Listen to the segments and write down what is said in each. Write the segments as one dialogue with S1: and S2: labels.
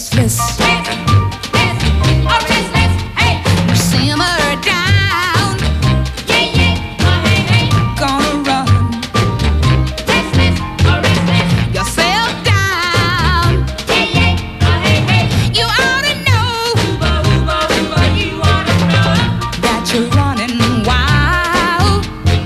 S1: restless. Simmer down. Gonna run yourself down. You ought to know that you're running wild.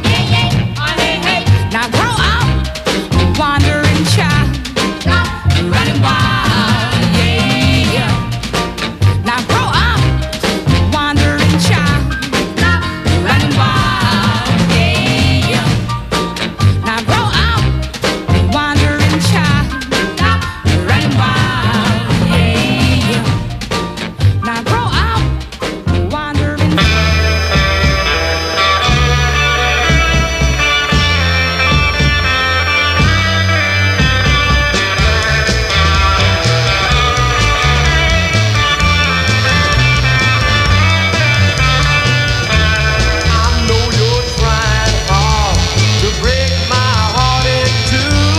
S1: Now grow up, wandering child, running wild, yeah. Now grow up, wandering child, running wild, yeah. Now grow up, wandering child, running wild, yeah. Now grow up, wandering.
S2: I know you're trying hard to break my heart in two,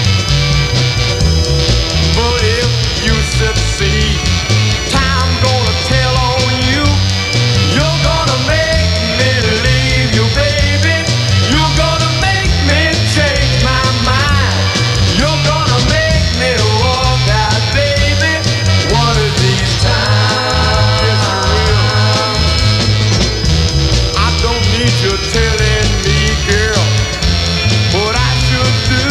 S2: but if you succeed, time gonna tell on you. You're gonna make me leave you, baby. You're gonna make me change my mind. You're gonna make me walk out, baby. One of these times, yes you will. I don't need you telling me, girl, what I should do.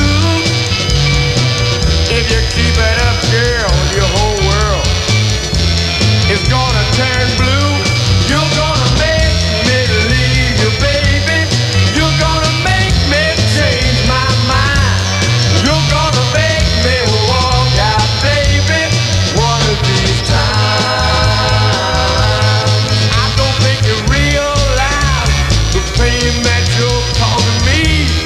S2: If you keep it up, girl, your whole world is gonna turn blue. You're gonna make me leave you, baby. You're gonna make me change my mind. You're gonna make me walk out, baby. One of these times. I don't think you realize the pain that you're causing me.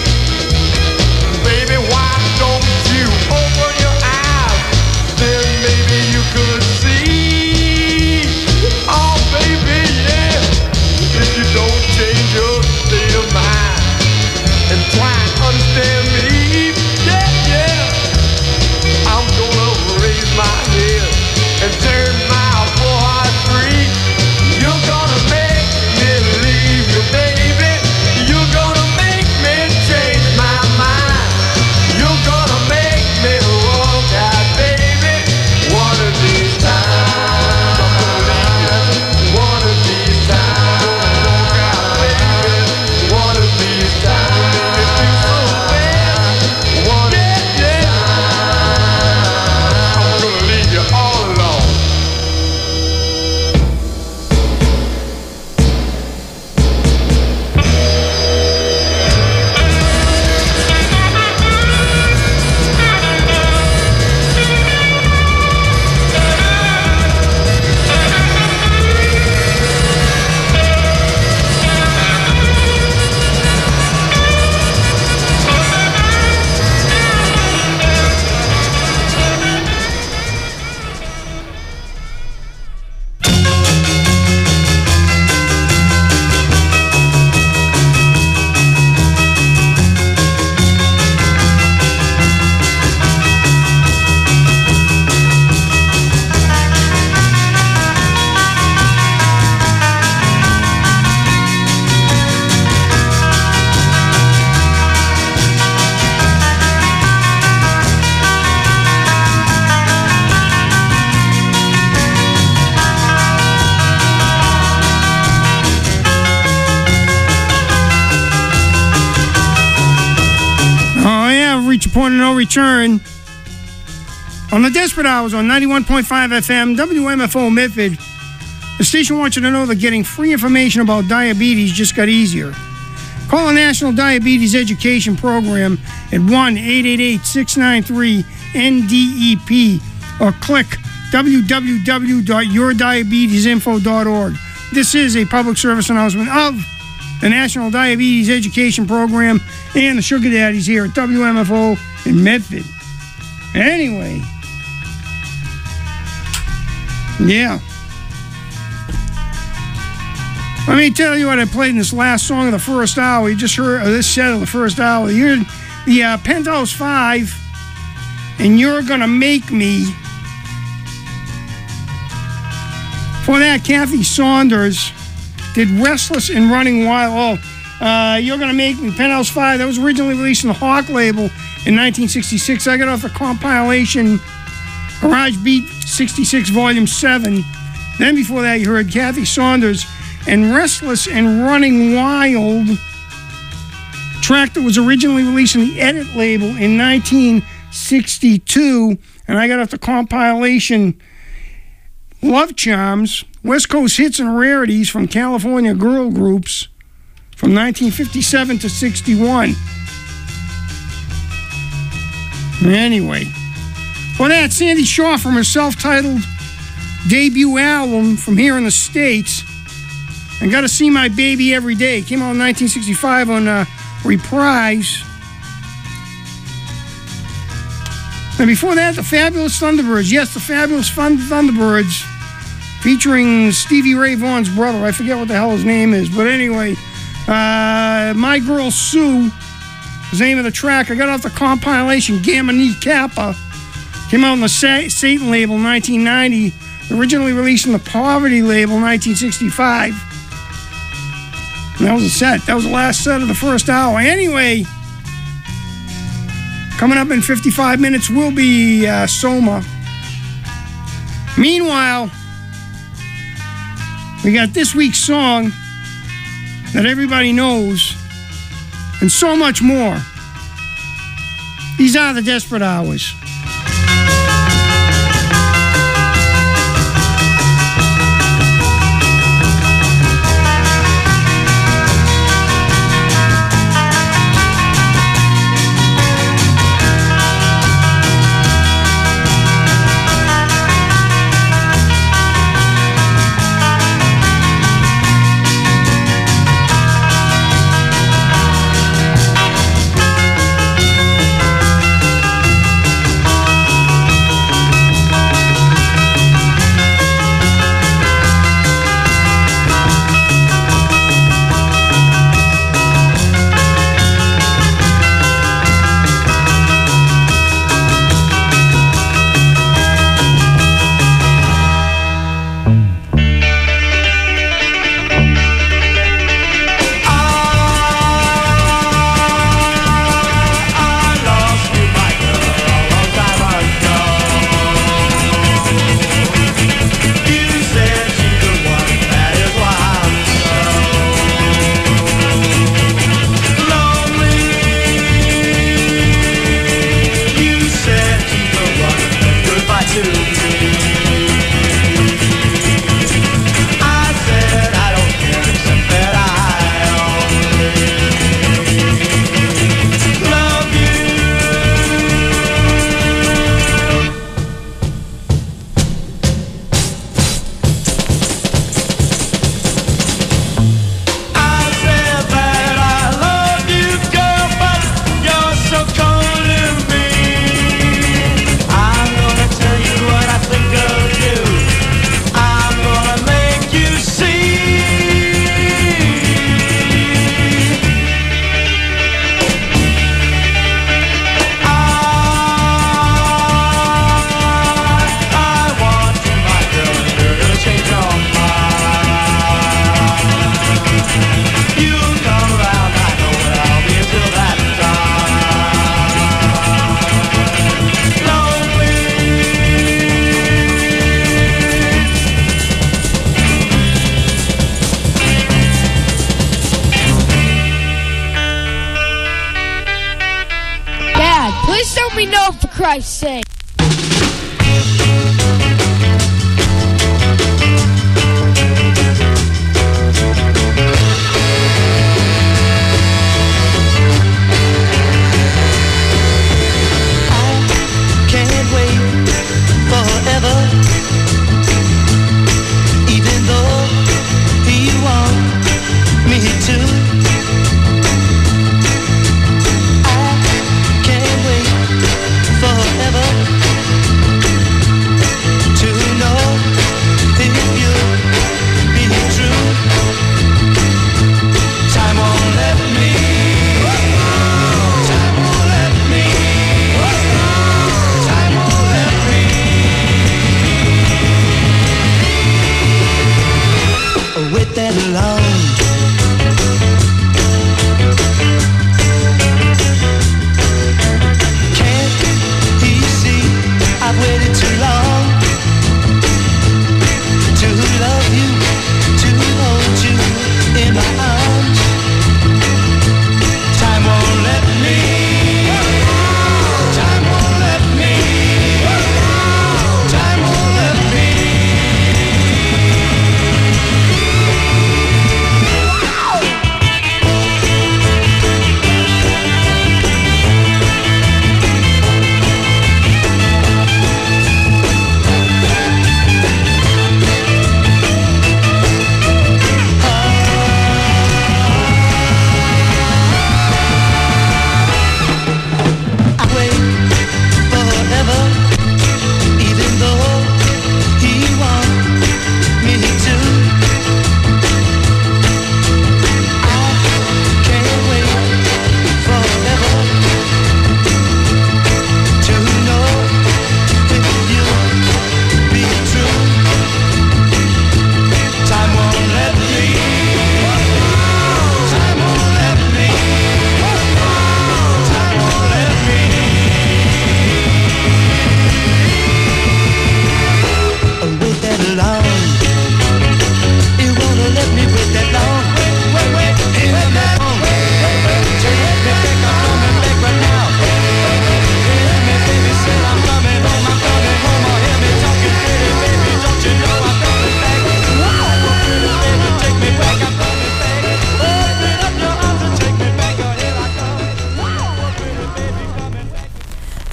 S2: Baby, why don't you open your eyes? Then maybe you could see. Oh, baby, yeah. If you don't change your state of mind and try and understand me, yeah, yeah. I'm gonna raise my head and turn my poor heart free. You're gonna make me leave you, baby. You're gonna make me change my mind. You're gonna make me walk out, baby. One of these times, I'm gonna leave you. One of these times, I'm gonna walk out, baby. One of these times, it feels so bad. One of these times, I'm gonna leave you all alone.
S3: Oh, yeah, reach a point of no return. On the Desperate Hours on 91.5 FM, WMFO Medford, the station wants you to know that getting free information about diabetes just got easier. Call the National Diabetes Education Program at 1-888-693-NDEP or click www.yourdiabetesinfo.org. This is a public service announcement of the National Diabetes Education Program and the Sugar Daddies here at WMFO in Medford. Anyway, yeah. Let me tell you what I played in this last song of the first hour. You just heard this set of the first hour. You're the Penthouse 5, and You're Gonna Make Me. For that, Kathy Saunders did Restless and Running Wild. You're Gonna Make Me, Penthouse 5. That was originally released on the Hawk label in 1966. I got off the compilation Garage Beat 66 Volume 7. Then before that, you heard Kathy Saunders and Restless and Running Wild, track that was originally released on the Edit label in 1962. And I got off the compilation Love Charms, West Coast Hits and Rarities from California Girl Groups from 1957 to 61. Anyway, for that, Sandy Shaw from her self-titled debut album from here in the States, and Gotta See My Baby Every Day. Came out in 1965 on Reprise. And before that, the Fabulous Thunderbirds. Yes, the Fabulous Thunderbirds, featuring Stevie Ray Vaughan's brother. I forget what the hell his name is, but anyway, My Girl Sue is the name of the track. I got off the compilation Gamma Ni Kappa. Came out on the Satan label in 1990. Originally released on the Poverty label in 1965. And that was a set. That was the last set of the first hour. Anyway, coming up in 55 minutes will be Soma. Meanwhile, we got this week's song that everybody knows and so much more. These are the Desperate Hours.
S4: Christ's sake.
S5: Forever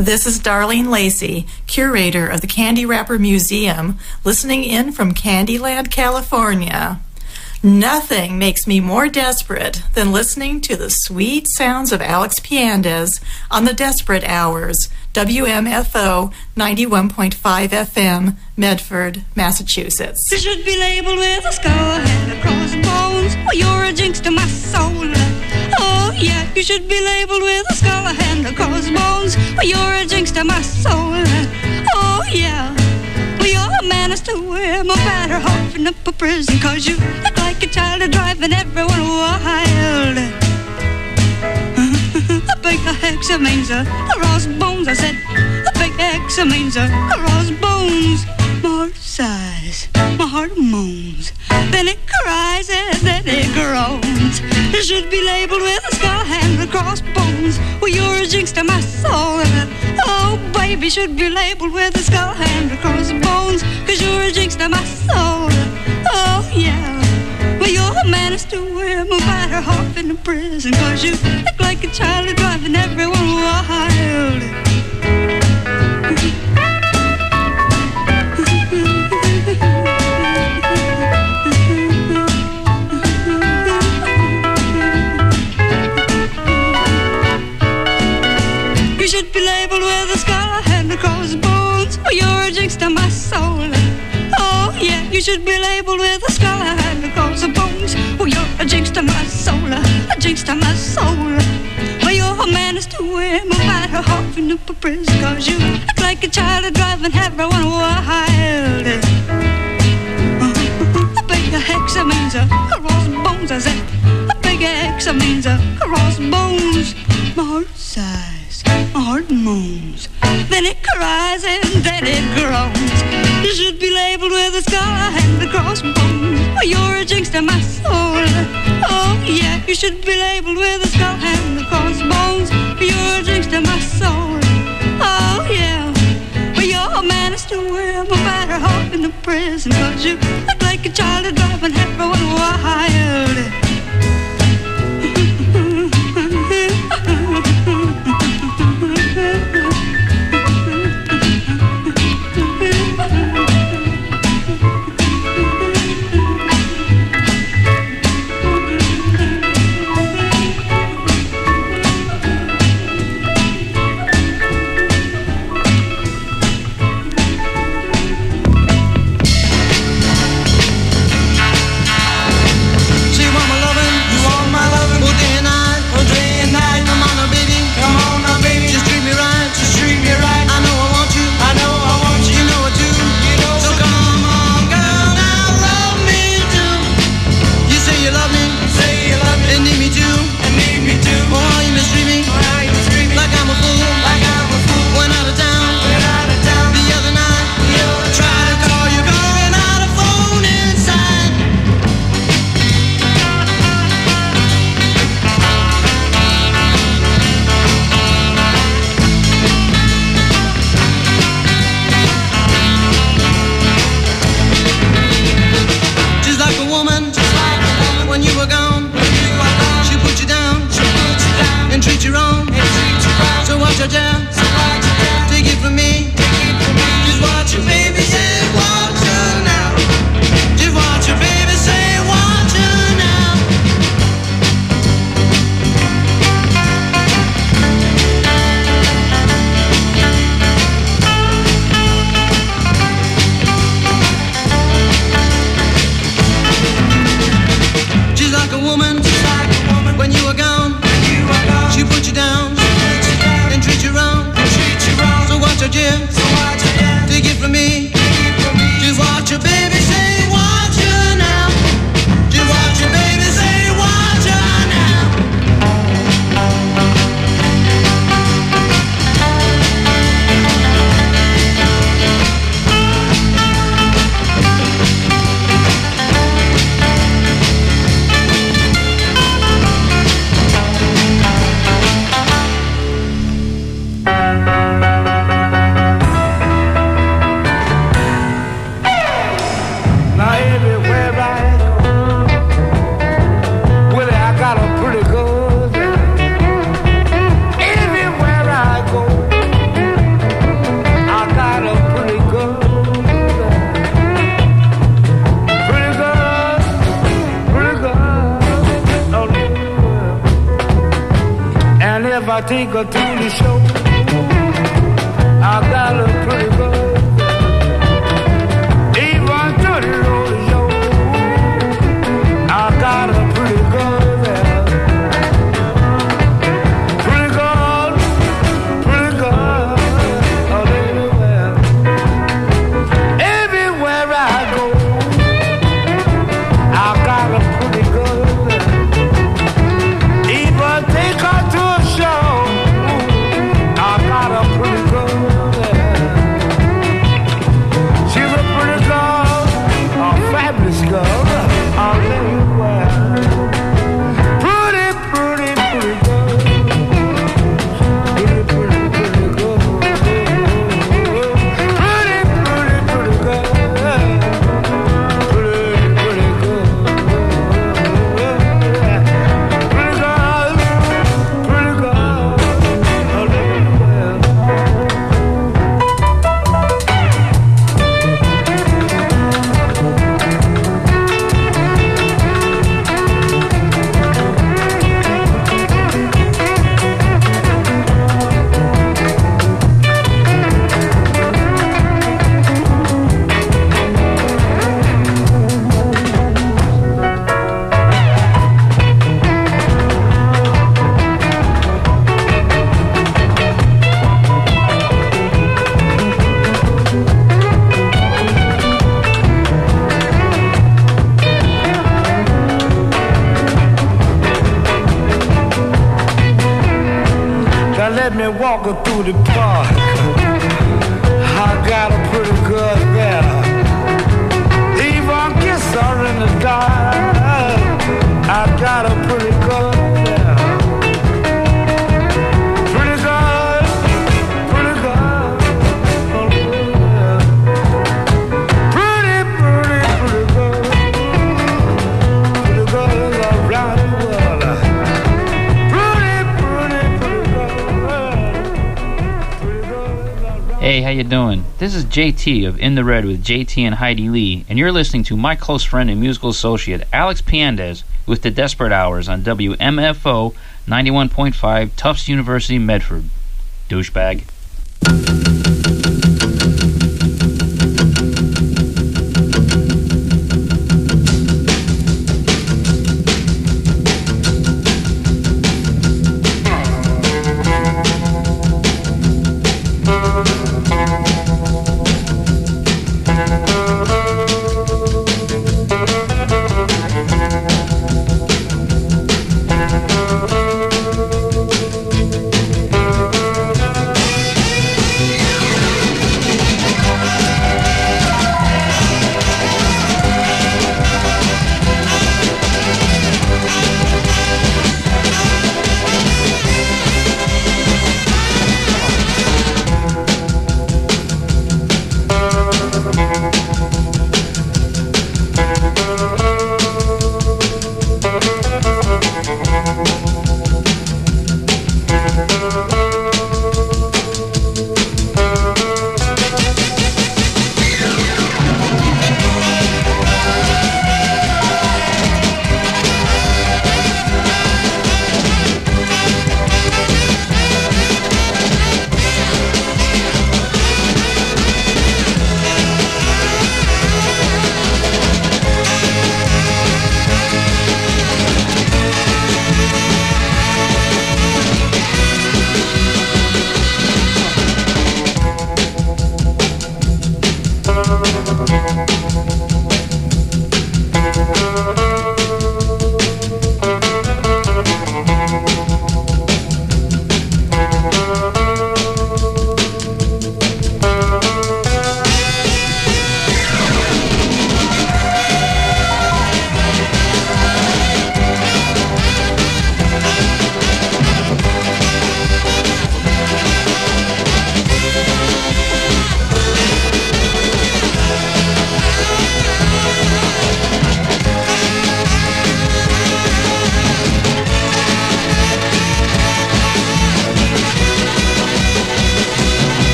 S4: This is Darlene Lacey, curator of the Candy Wrapper Museum, listening in from Candyland, California. Nothing makes me more desperate than listening to the sweet sounds of Alex Piandez on the Desperate Hours, WMFO 91.5 FM, Medford, Massachusetts.
S5: You should be labeled with a skull and a crossbones. Oh, you're a jinx to my soul. Oh, yeah, you should be labeled with a skull and a crossbones. Oh, you're a jinx to my soul. Oh, yeah. Well, you're a menace to him, a batter hopping up a prison, 'cause you look like a child driving everyone wild. A big hexa means a crossbones, I said. A big hexa means a crossbones. My heart sighs, my heart moans, then it cries and then it groans. You should be labeled with a skull and a crossbones. Well, you're a jinx to my soul. Oh, baby, should be labeled with a skull and a crossbones, 'cause you're a jinx to my soul. Oh, yeah. Well, you're a menace to him, a batter off in the prison, 'cause you look like a child driving everyone wild. You should be labeled with a skull and a crossbones. Oh, you're a jinx to my soul. Oh, yeah, you should be labeled with a skull and a crossbones. Oh, you're a jinx to my soul, a jinx to my soul. Well, you're a menace to him, a batter hopping up a prison, 'cause you look like a child driving everyone wild. A big hexa means a crossbones, I said. A big hexa means a crossbones. My heart sighs, my heart moans, then it cries and then it groans. You should be labeled with a skull and a crossbones. Oh, you're a jinx to my soul. Oh, yeah, you should be labeled with a skull and a crossbones. You're a jinx to my soul. Oh, yeah. Well, you're a menace to him, a batter off in the prison, 'cause you look like a child driving everyone wild.
S2: if I take her to the show, I got a pretty girl. Even to the rodeo, I got a pretty girl there. Pretty girl, everywhere. Everywhere I go, I got a pretty girl there. Even take her to a show, I got a pretty girl there. She's a pretty girl, a fabulous girl, everywhere. Pretty, pretty, pretty girl. Pretty, pretty, pretty girl. Pretty, pretty, pretty girl. Pretty, pretty girl. Pretty girl, everywhere. Now let me walk her through the park. I got a pretty girl there. Even kiss her in the dark. I got a pretty girl there. Pretty girl, pretty girl. Pretty, pretty, pretty girl. Pretty girls around the world. Pretty, pretty, pretty girl.
S6: Hey, how you doing? This is JT of In the Red with JT and Heidi Lee, and you're listening to my close friend and musical associate Alex Piandez with the Desperate Hours on WMFO 91.5 Tufts University, Medford. Douchebag.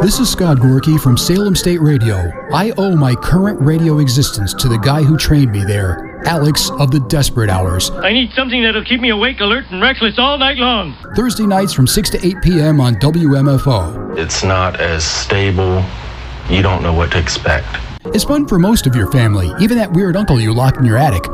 S7: This is Scott Gorky from Salem State Radio. I owe my current radio existence to the guy who trained me there, Alex of the Desperate Hours.
S8: I need something that'll keep me awake, alert, and restless all night long.
S7: Thursday nights from 6 to 8 p.m. on WMFO.
S9: It's not as stable. You don't know what to expect.
S7: It's fun for most of your family, even that weird uncle you locked in your attic.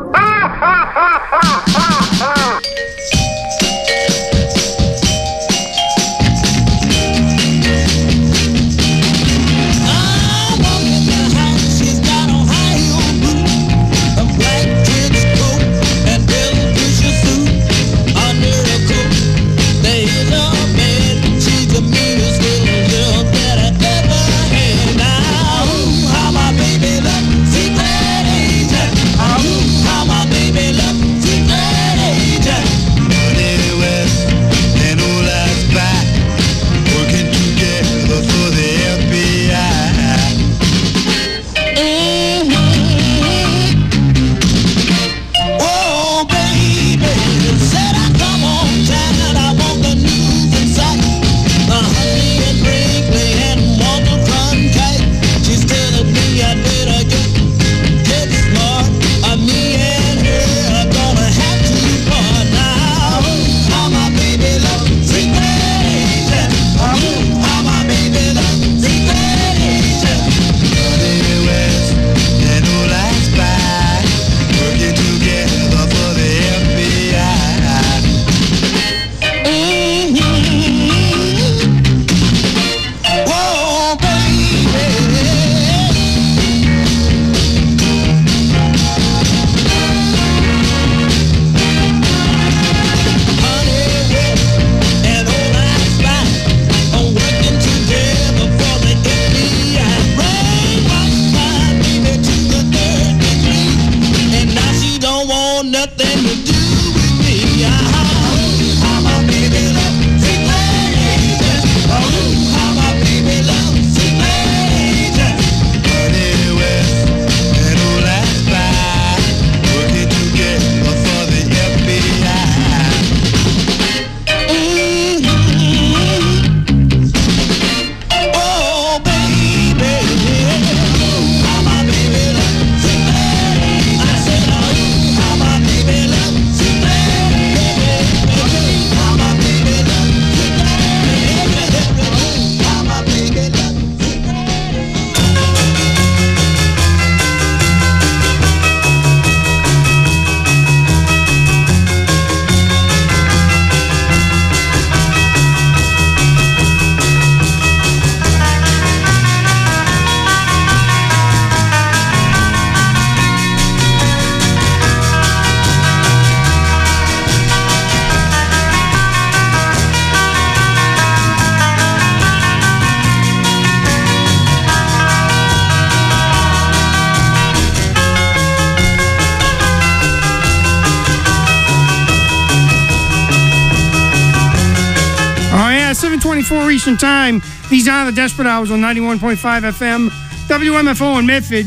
S3: Yeah, 7:24 Eastern Time. These are the Desperate Hours on 91.5 FM, WMFO in Medford.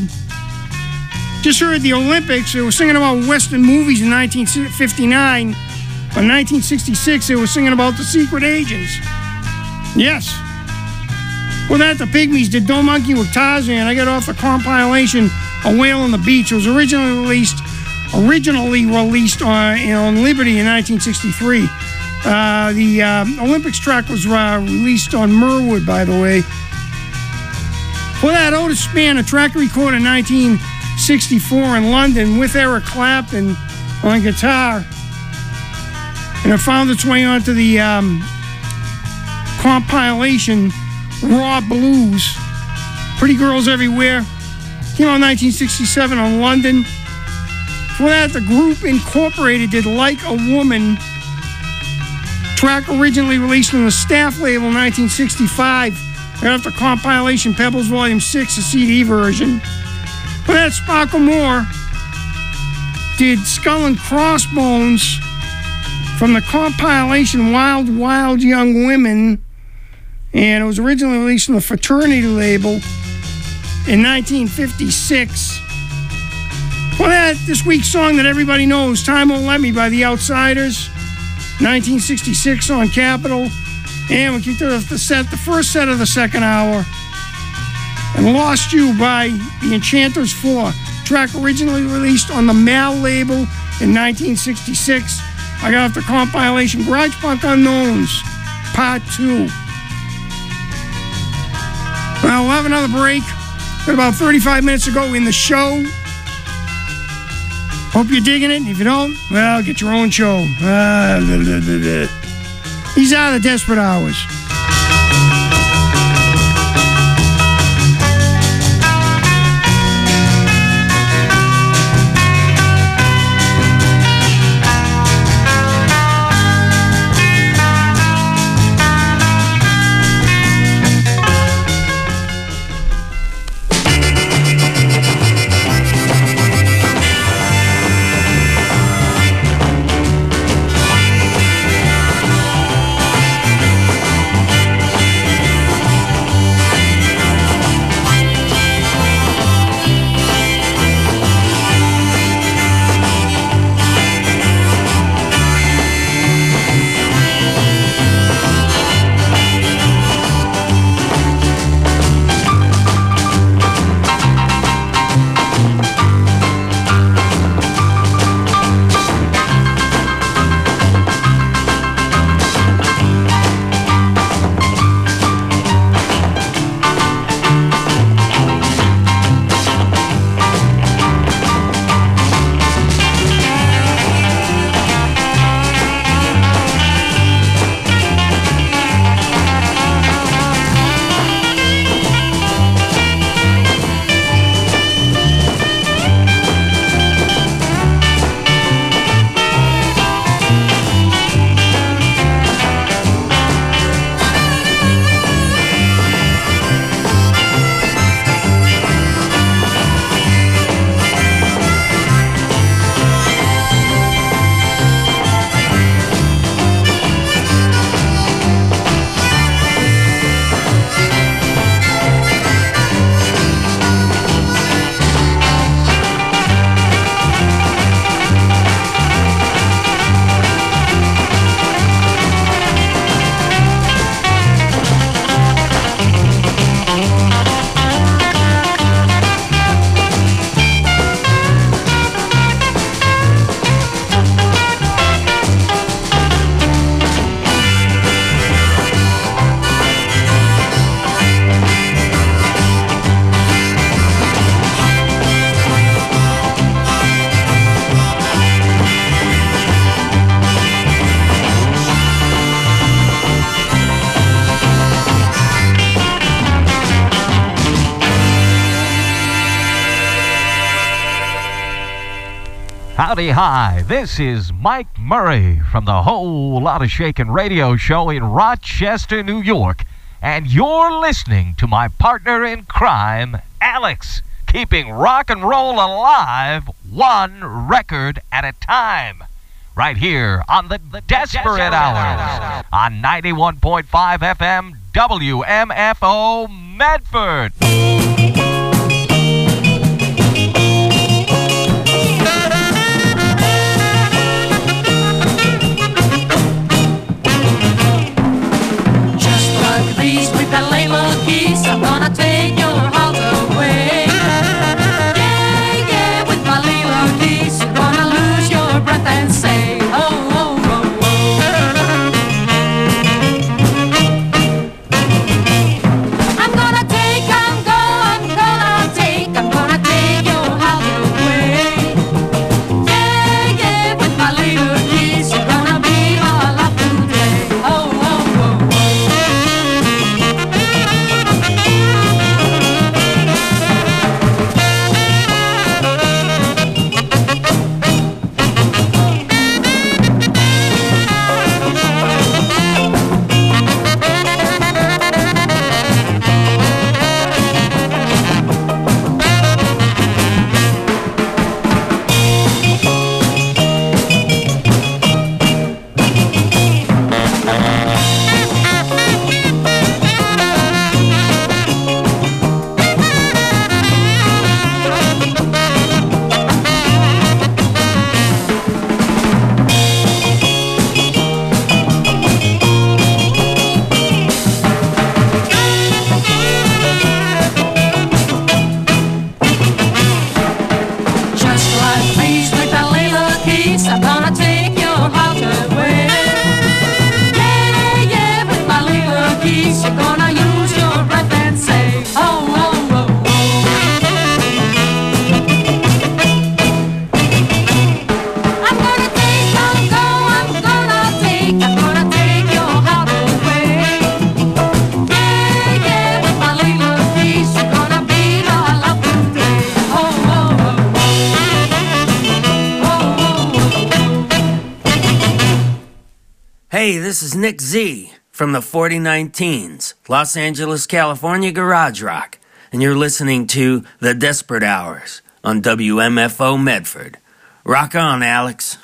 S3: Just heard the Olympics. They were singing about Western movies in 1959. But in 1966, they were singing about The Secret Agents. Yes. Well, that the Pygmies did Don't Monkey with Tarzan. I got off the compilation A Whale on the Beach. It was originally released on Liberty in 1963. The Olympics track was released on Merwood, by the way. For that, Otis Spann, a track recorded in 1964 in London with Eric Clapton on guitar. And it found its way onto the compilation Raw Blues. Pretty Girls Everywhere. Came out in 1967 on London. For that, the group Incorporated did Like a Woman. Track originally released on the Staff label in 1965. Right after compilation Pebbles Volume 6, the CD version. For that, Sparkle Moore did Skull and Crossbones from the compilation Wild Wild Young Women. And it was originally released on the Fraternity label in 1956. For that, this week's song that everybody knows, Time Won't Let Me by The Outsiders, 1966 on Capitol. And we kicked off the first set of the second hour. And Lost You by the Enchanters 4. Track originally released on the Mal label in 1966. I got off the compilation Garage Punk Unknowns, Part 2. Well, we'll have another break. Got about 35 minutes to go in the show. Hope you're digging it. If you don't, well, get your own show. These are the Desperate Hours.
S10: Howdy hi, this is Mike Murray from the Whole Lotta Shakin' radio show in Rochester, New York, and you're listening to my partner in crime, Alex, keeping rock and roll alive one record at a time, right here on the Desperate Hours on 91.5 FM WMFO Medford.
S11: I'm gonna take your heart away. Yeah, yeah, with my little geese, you're gonna lose your breath and say, oh, oh, oh, oh. I'm gonna
S12: Hey, this is Nick Z from the 4019s, Los Angeles, California Garage Rock, and you're listening to The Desperate Hours on WMFO Medford. Rock on, Alex.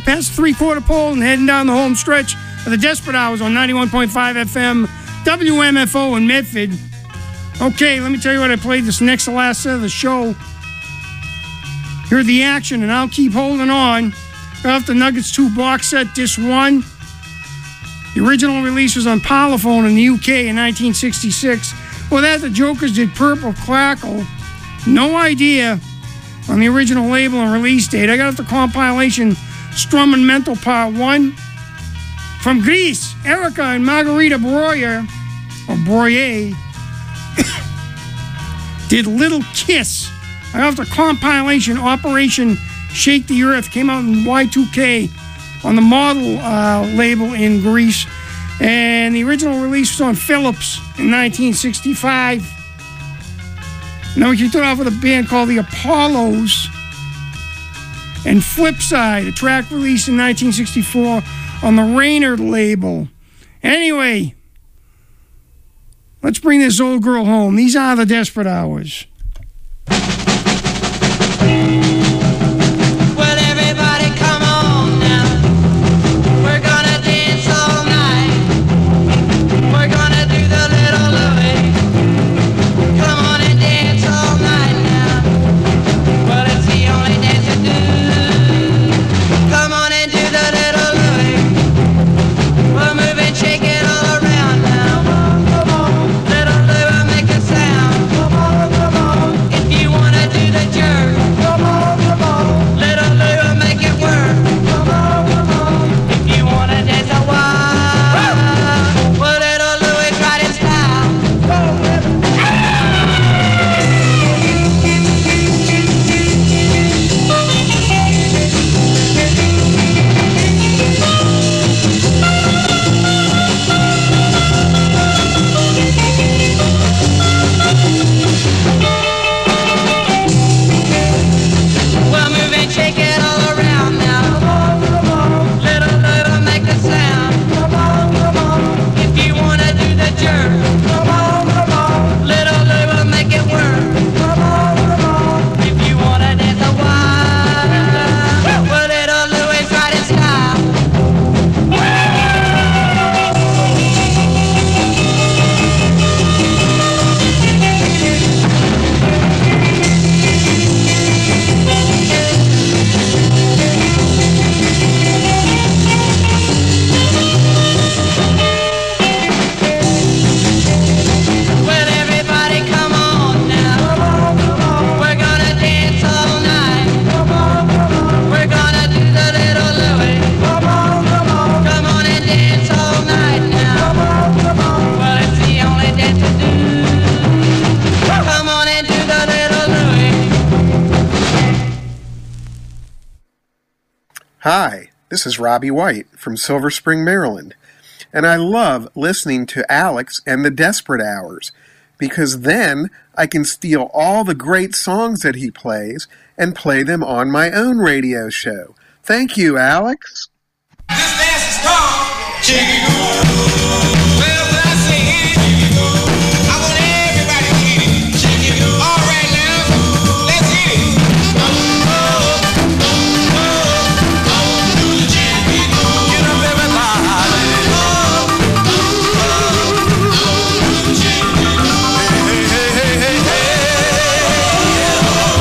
S3: past the 3/4 pole and heading down the home stretch of the Desperate Hours on 91.5 FM, WMFO in Medford. Okay, let me tell you what I played this next to last set of the show. Hear the action, and I'll keep holding on. Got off the Nuggets 2 box set, disc 1. The original release was on Parlophone in the UK in 1966. Well, that the Jokers did Purple Crackle. No idea on the original label and release date. I got off the compilation Strummin' Mental Part 1. From Greece, Erica and Margarita Breuer, or Breuer, did Little Kiss. I got off the compilation Operation Shake the Earth. Came out in Y2K on the Model label in Greece. And the original release was on Philips in 1965. Now we kicked it off with a band called the Apollos. And Flipside, a track released in 1964 on the Raynard label. Anyway, let's bring this old girl home. These are the Desperate Hours.
S11: Well, everybody come on now. We're gonna dance all night. We're gonna do the little Louie. Come on and dance all night now. Well, it's the only dance to do. Come on and do the little Louie. We'll move and shake it all around now. Little Louie, make a sound. If you wanna do the jerk. Little Louie, make it work. If you wanna dance a while, well, little Louie, try to style. Well, move and shake it all around now. Little Louie, make a sound. If you wanna do the jerk. Little Louie, make it work. If you wanna dance a while, well, little Louie, try to style. Well, everybody come on now. We're gonna dance all night. We're gonna do the little Louie. Come on and dance all night now. Well, it's the only dance to do. Come on and do the little Louie.
S13: Hi, this is Robbie White from Silver Spring, Maryland, and I love listening to Alex and the Desperate Hours because then I can steal all the great songs that he plays and play them on my own radio show. Thank you, Alex.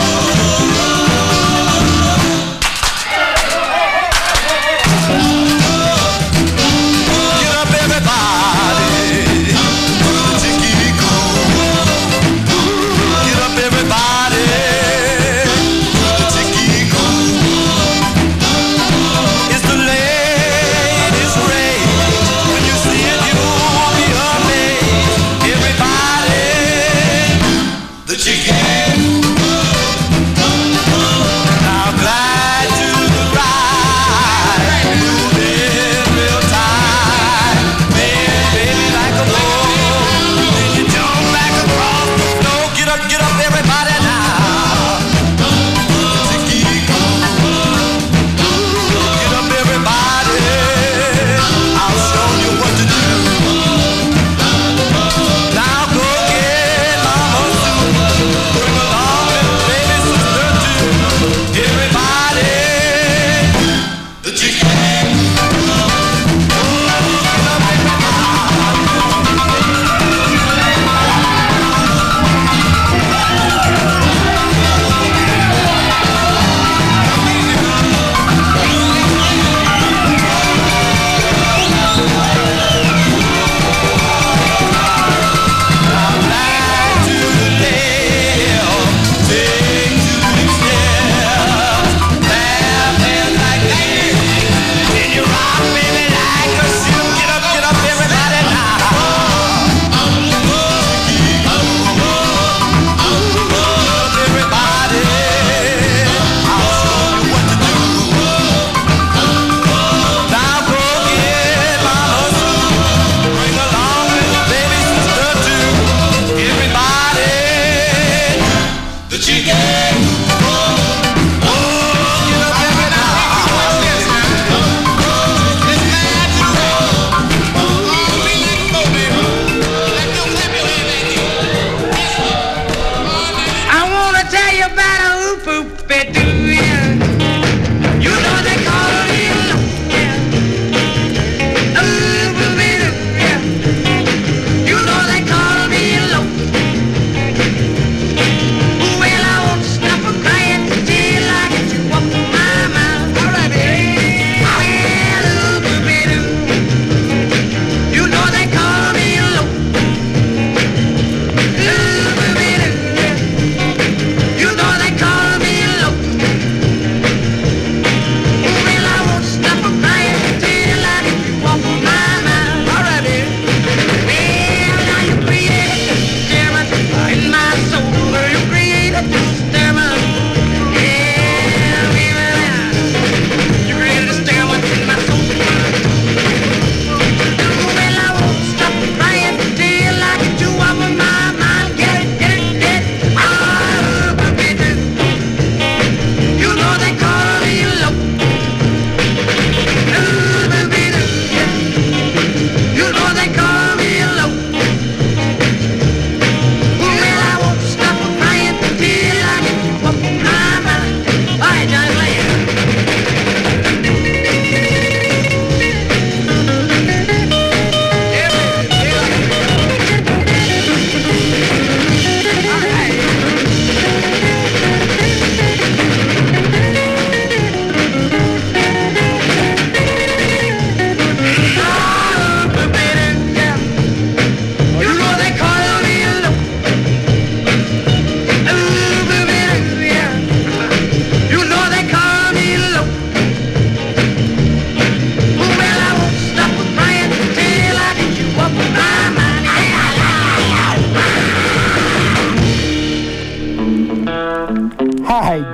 S11: Hey, hey, hey, hey, hey.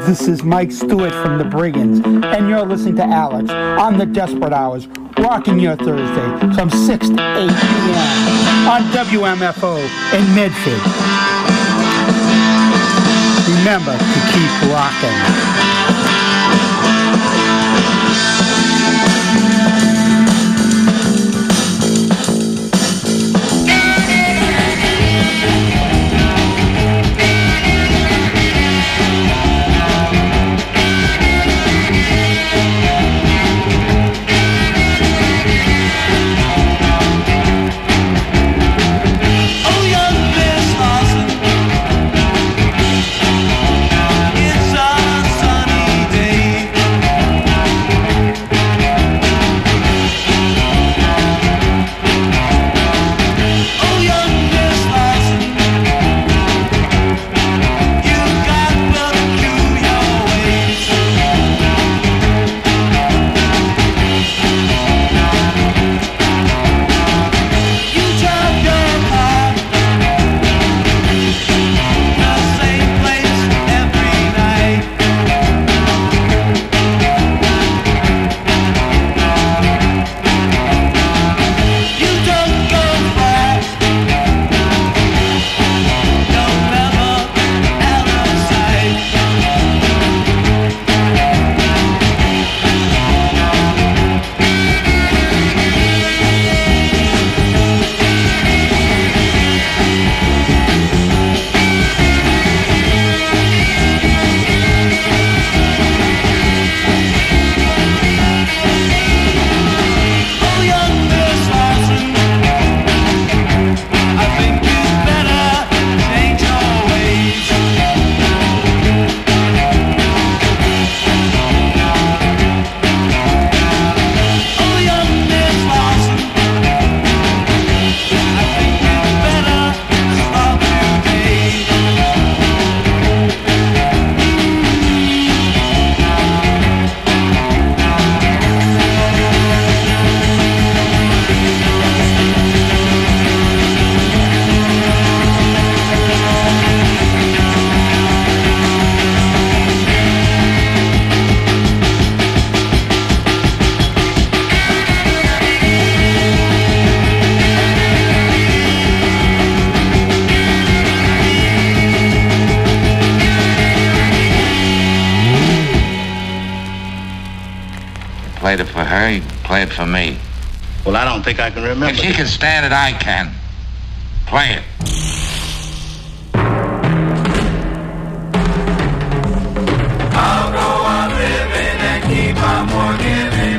S14: This is Mike Stewart from the Brigands, and you're listening to Alex on the Desperate Hours, rocking your Thursday from 6 to 8 p.m. on WMFO in Medford. Remember to keep rocking.
S15: Played it for her, you can play it for me.
S16: Well, I don't think I can remember.
S15: If she can stand it, I can. Play it.
S2: I'll go on living and keep on forgiving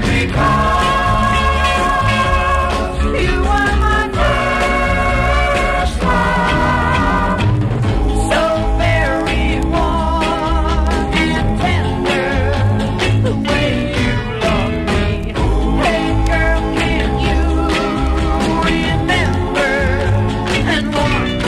S2: because you are my first love. So very warm and tender, the way you love me. Hey girl, can you remember and warm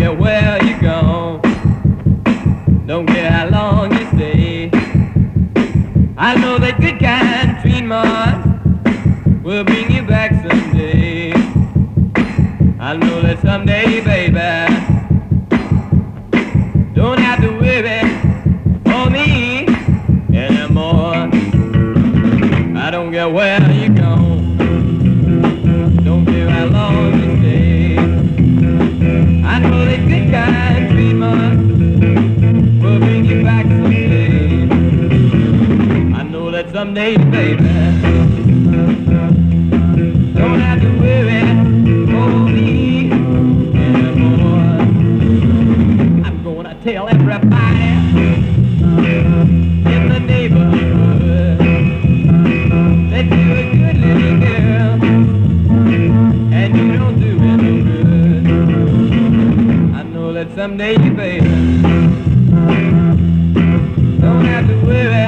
S11: care where you go, don't care how long you stay. I know that good kind treatment will bring you back someday. I know that someday, baby, don't have to worry for me anymore. I don't care where you go, don't care how long you stay. I know that good kind treatment will bring you back someday. I know that someday, baby, don't have to worry for me anymore. I'm gonna tell everybody in the neighborhood that you're a good little girl and you don't do it no good. I know that someday, baby, don't have to worry